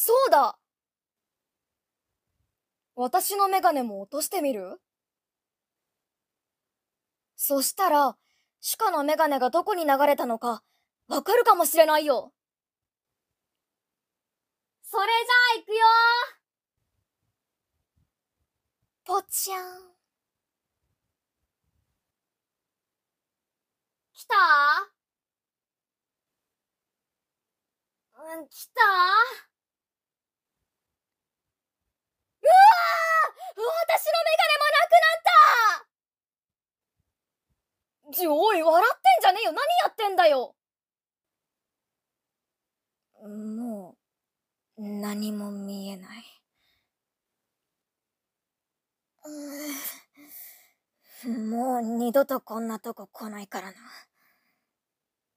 そうだ。私のメガネも落としてみる？そしたら、シュカのメガネがどこに流れたのか、わかるかもしれないよ。それじゃあ行くよー。ぽちゃん。来た来たうわー、私のメガネもなくなった。おい、笑ってんじゃねえよ。何やってんだよ。もう、何も見えない。もう二度とこんなとこ来ないからな。